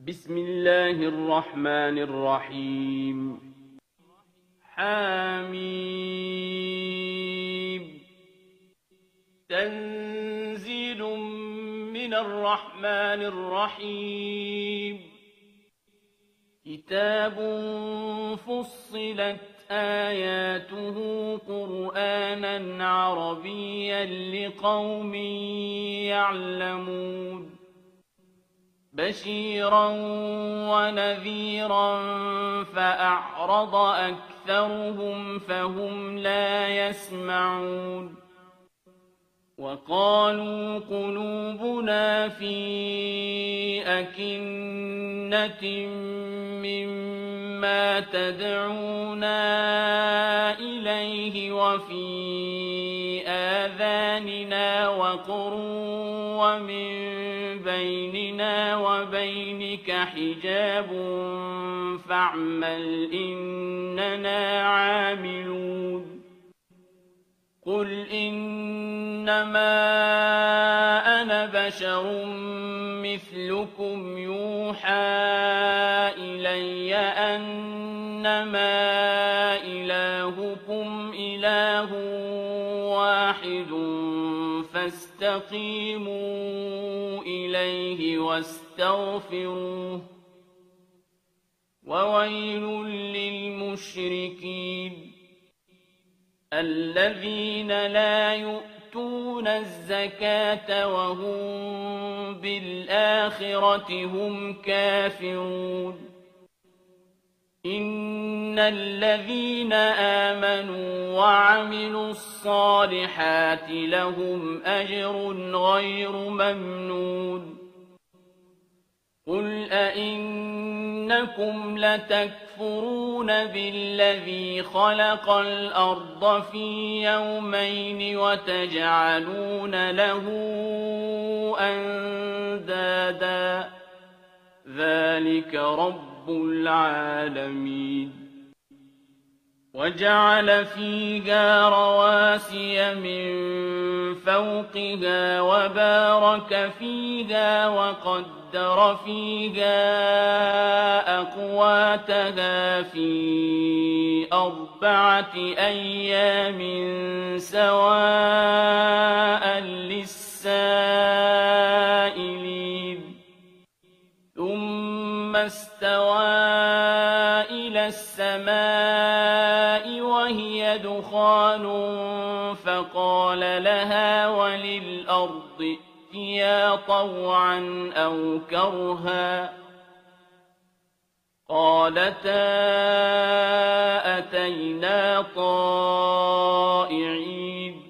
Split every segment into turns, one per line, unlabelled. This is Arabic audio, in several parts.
بسم الله الرحمن الرحيم. حميم. تنزيل من الرحمن الرحيم. كتاب فصلت آياته قرآنا عربيا لقوم يعلمون بشيرا ونذيرا فأعرض أكثرهم فهم لا يسمعون وقالوا قلوبنا في أكنة مما تدعونا إليه وفي آذاننا وقر ومن بيننا وبينك حجاب فاعمل إننا عاملون قل إنما أنا بشر مثلكم يوحى إلي أنما إلهكم إله واحد فاستقيموا إليه واستغفروه وويل للمشركين الذين لا يؤتون الزكاة وهم بالآخرة هم كافرون إن الذين آمنوا وعملوا الصالحات لهم أجر غير ممنون قل أئنكم لتكفرون بالذي خلق الأرض في يومين وتجعلون له أندادا ذلك رب العالمين وجعل فيها رواسي من فوقها وبارك فيها وقدر فيها أقواتها في 4 أيام سواء للسائلين ثم استوى إلى السماء وهي دخان فقال لها وللأرض ائتيا طوعا أو كرها قالتا أتينا طائعين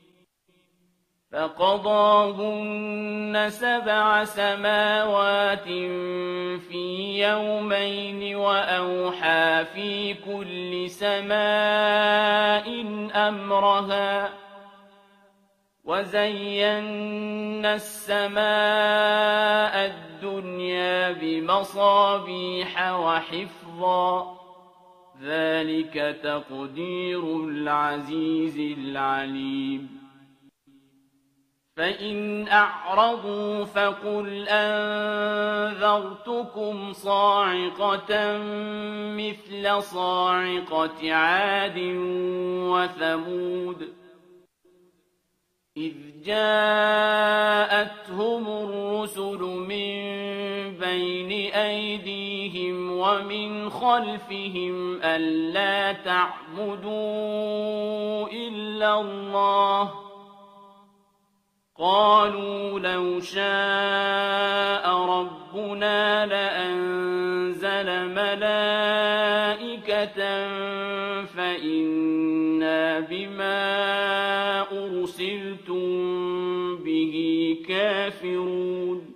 فقضاهن 7 سماوات في يومين وأوحى في كل سماء أمرها وزينا السماء الدنيا بمصابيح وحفظا ذلك تقدير العزيز العليم فإن أعرضوا فقل أنذرتكم صاعقة مثل صاعقة عاد وثمود إذ جاءتهم الرسل من بين أيديهم ومن خلفهم ألا تعبدوا إلا الله قالوا لو شاء ربنا لأنزل ملائكة فإنا بما أرسلتم به كافرون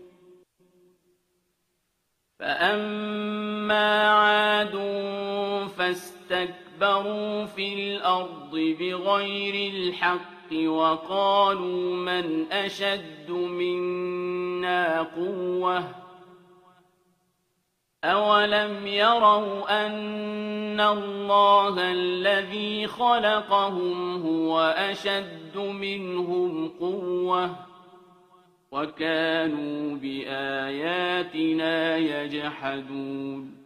فأما عاد فاستكبروا في الأرض بغير الحق وقالوا من أشد منا قوة أولم يروا أن الله الذي خلقهم هو أشد منهم قوة وكانوا بآياتنا يجحدون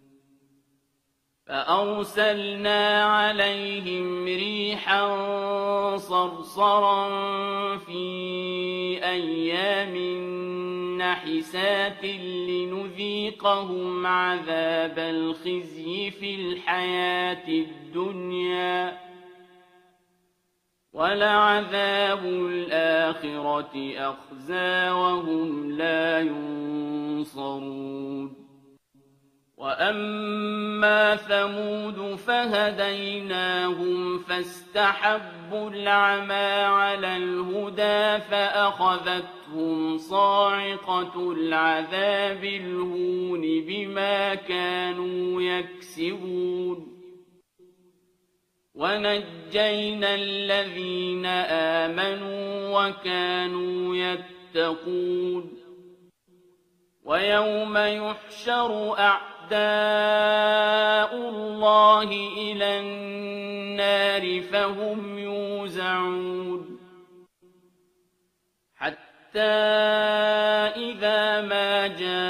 فأرسلنا عليهم ريحا صرصرا في أيام نحسات لنذيقهم عذاب الخزي في الحياة الدنيا ولعذاب الآخرة أخزى وهم لا ينصرون وأما ثمود فهديناهم فاستحبوا العمى على الهدى فأخذتهم صاعقة العذاب الهون بما كانوا يكسبون ونجينا الذين آمنوا وكانوا يتقون ويوم يحشر أعداء الله إلى النار فهم يوزعون حتى إذا ما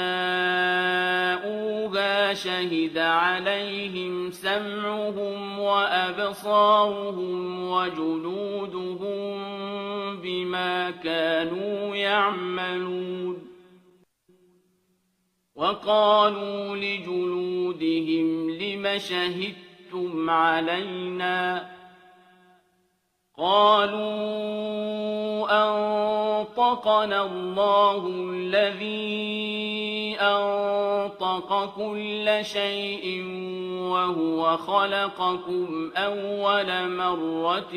جاءوها شهد عليهم سمعهم وأبصارهم وجلودهم بما كانوا يعملون وقالوا لجلودهم لم شهدتم علينا قالوا أنطقنا الله الذي أنطق كل شيء وهو خلقكم أول مرة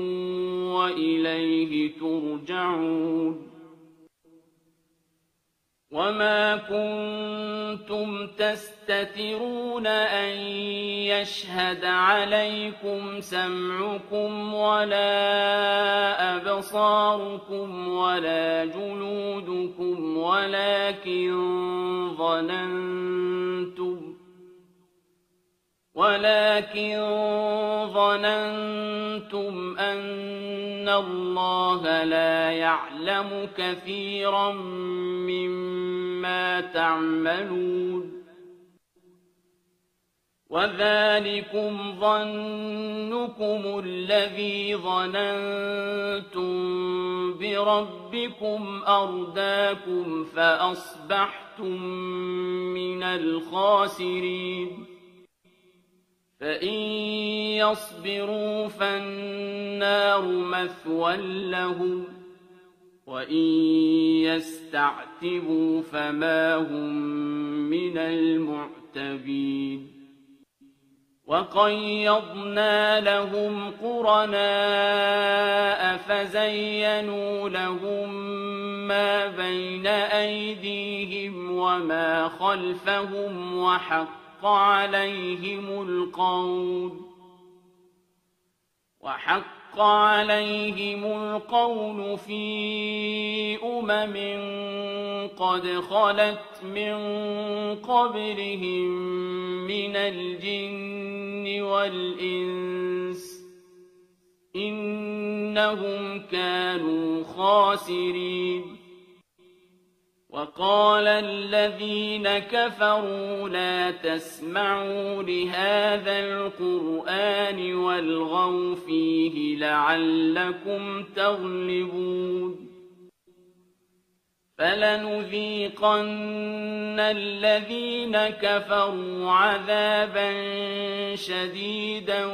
وإليه ترجعون وما كنتم تستترون أن يشهد عليكم سمعكم ولا أبصاركم ولا جلودكم ولكن ظننتم أن الله لا يعلم كثيرا مما تعملون وذلكم ظنكم الذي ظننتم بربكم أرداكم فأصبحتم من الخاسرين فإن يصبروا فالنار مثوى لهم وإن يستعتبوا فما هم من المعتبين وقيضنا لهم قرناء فزينوا لهم ما بين أيديهم وما خلفهم وحق عليهم القول في قد خلت من قبلهم من الجن والإنس إنهم كانوا خاسرين وقال الذين كفروا لا تسمعوا لهذا القرآن والغوا فيه لعلكم تغلبون فلنذيقن الذين كفروا عذابا شديدا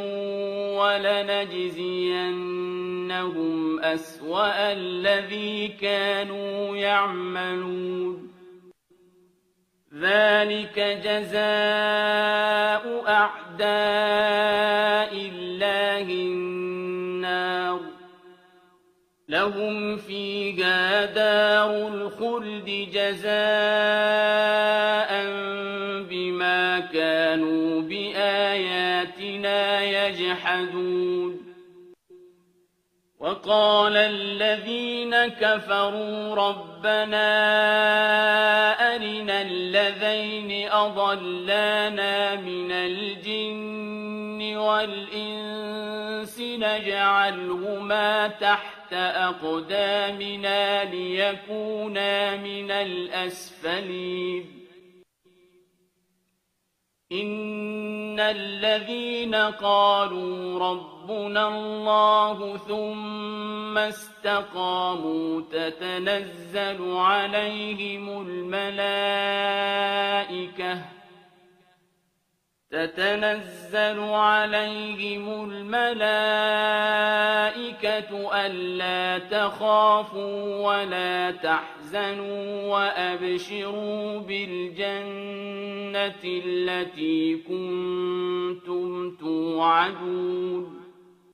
ولنجزينهم أسوأ الذي كانوا يعملون ذلك جزاء أعداء الله النار لهم فيها دار الخلد جزاء بما كانوا بآياتنا يجحدون وقال الذين كفروا ربنا ربنا أرنا الذين أضلانا من الجن والإنس نجعلهما تحت أقدامنا ليكونا من الأسفلين إن الذين قالوا ربنا الله ثم استقاموا تتنزل عليهم الملائكة ألا تخافوا ولا تحزنوا وأبشروا بالجنة التي كنتم توعدون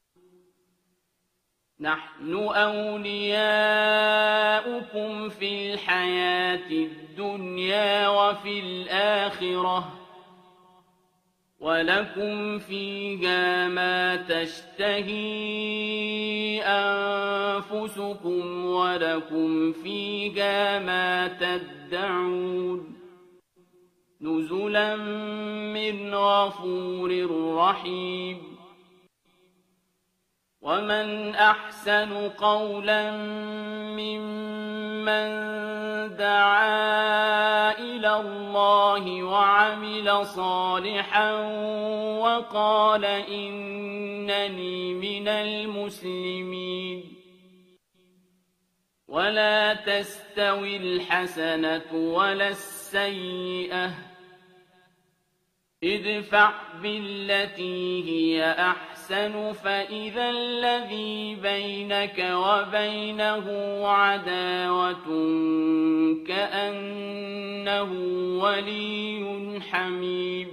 نحن أولياؤكم في الحياة الدنيا وفي الآخرة ولكم فيها ما تشتهي أنفسكم ولكم فيها ما تدعون نزلا من غفور رحيم ومن أحسن قولا ممن دعا إلى الله وعمل صالحا وقال إنني من المسلمين ولا تستوي الحسنة ولا السيئة ادفع بالتي هي أحسن فإذا الذي بينك وبينه عداوة كأنه ولي حميم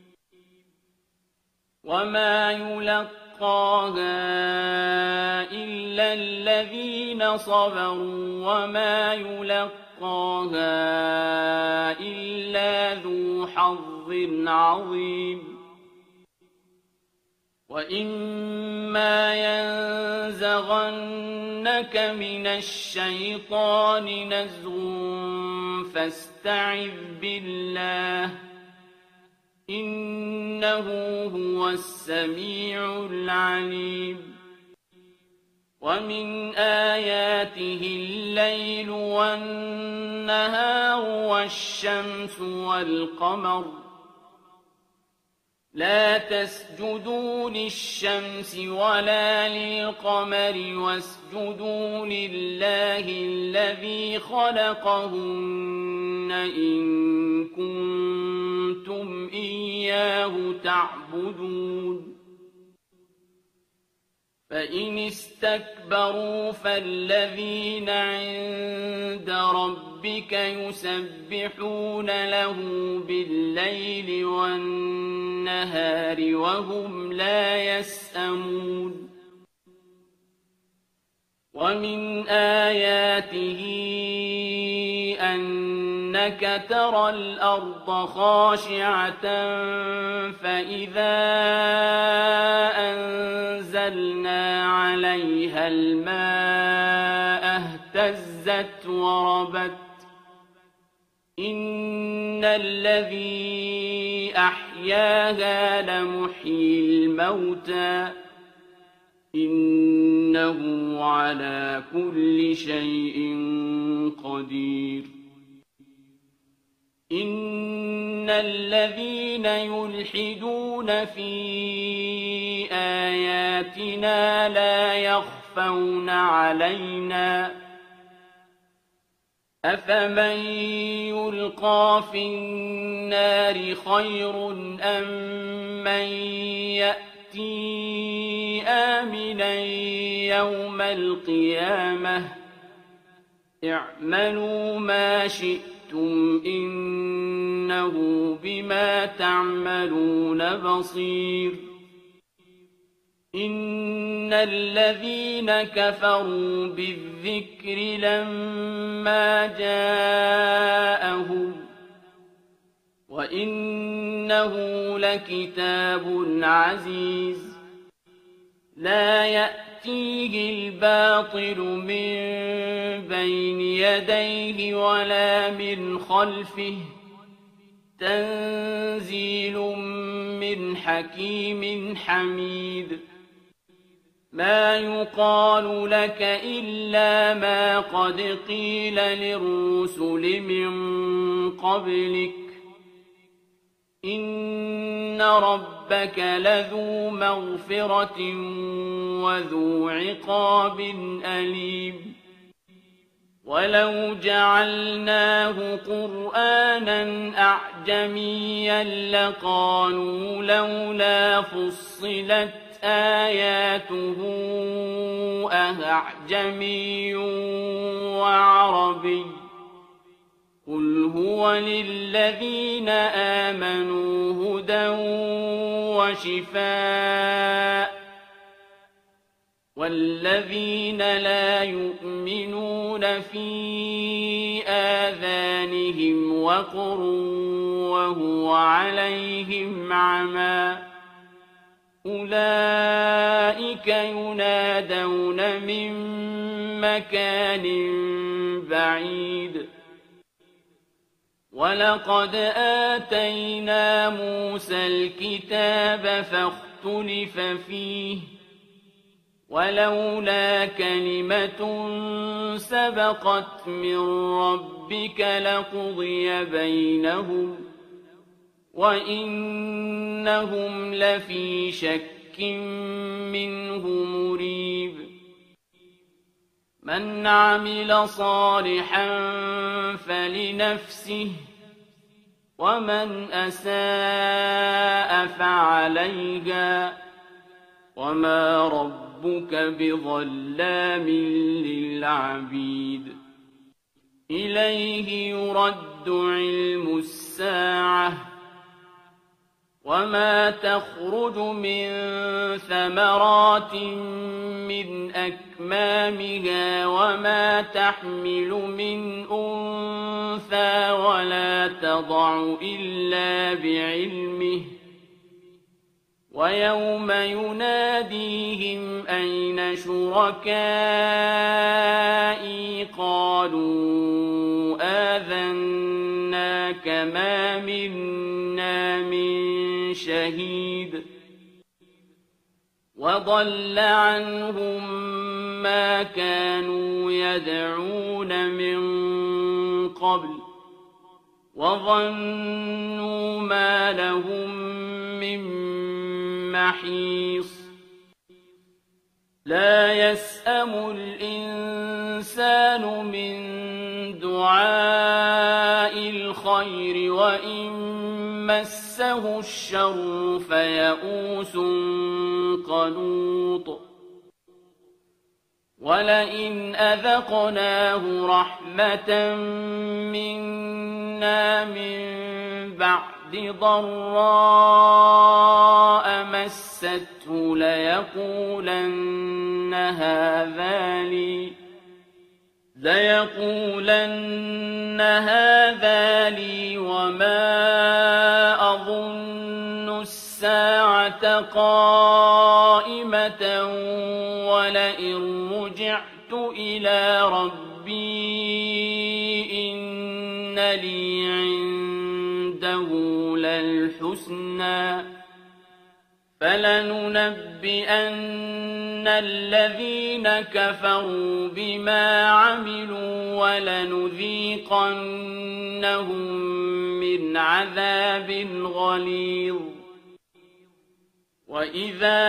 وما يلقاها إلا الذين صبروا وما يلقاها إلا ذو حظ عظيم وإما ينزغنك من الشيطان نزغ فاستعذ بالله إنه هو السميع العليم ومن آياته الليل والنهار والشمس والقمر لا تسجدوا للشمس ولا للقمر واسجدوا لله الذي خلقهن إن كنتم إياه تعبدون فإن استكبروا فالذين عند ربك يسبحون له بالليل والنهار وهم لا يسأمون ومن آياته أنك ترى الأرض خاشعة فإذا أنزلنا عليها الماء اهتزت وربت إن الذي أحياها لمحيي الموتى إنه على كل شيء قدير إن الذين يلحدون في آياتنا لا يخفون علينا أفمن يلقى في النار خير أم من يأتي آمنا يوم القيامة اعملوا ما شئتم إنه بما تعملون بصير إن الذين كفروا بالذكر لما جاءهم وإنه لكتاب عزيز لا يأتي يأتيه الباطل من بين يديه ولا من خلفه تنزيل من حكيم حميد ما يقال لك إلا ما قد قيل للرسل من قبلك إن ربك لذو مغفرة وذو عقاب أليم ولو جعلناه قرآنا أعجميا لقالوا لولا فصلت آياته أأعجمي وعربي قل هو للذين آمنوا هدى وشفاء والذين لا يؤمنون في آذانهم وقر وهو عليهم عمى أولئك ينادون من مكان بعيد ولقد آتينا موسى الكتاب فاختلف فيه ولولا كلمة سبقت من ربك لقضي بينهم وإنهم لفي شك منه مريب من عمل صالحا فلنفسه ومن أساء فعليها وما ربك بظلام للعبيد إليه يرد علم الساعة وما تخرج من ثمرات من أكمامها وما تحمل من أنثى ولا تضع إلا بعلمه ويوم يناديهم أين شركائي قالوا آذناك ما منا من شهيد وضل عنهم ما كانوا يدعون من قبل وظنوا ما لهم من محيص لا يسأم الإنسان من دعاء الخير وإن مسه الشر فيئوس قنوط ولئن أذقناه رحمة منا من بعد ضراء مسته ليقولن هذا لي وما أظن الساعة قائمة ولئن رجعت إلى ربي إن لي عنده للحسنى فلننبئن الذين كفروا بما عملوا ولنذيقنهم من عذاب غليظ وإذا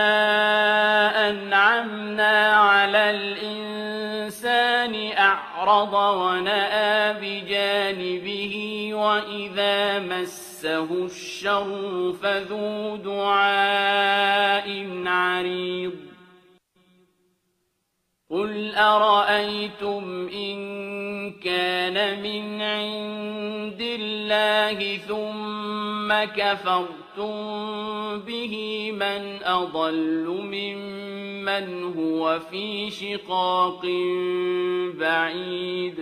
أنعمنا على الإنسان أعرض ونأى بجانبه وإذا مسه الشر فذو دعاء عريض قل أرأيتم إن كان من عند الله ثم كفرتم به من أضل ممن هو في شقاق بعيد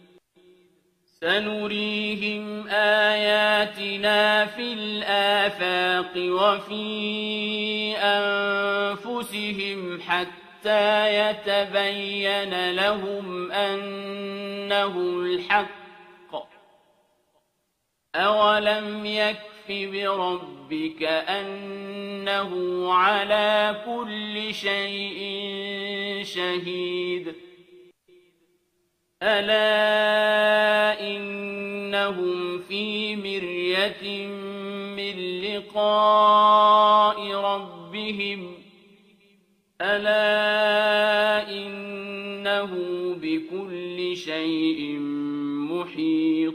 سنريهم آياتنا في الآفاق وفي أنفسهم حتى حتى يتبين لهم أنه الحق. أولم يكف بربك أنه على كل شيء شهيد. ألا إنهم في مرية من لقاء ربهم ألا إنه بكل شيء محيط.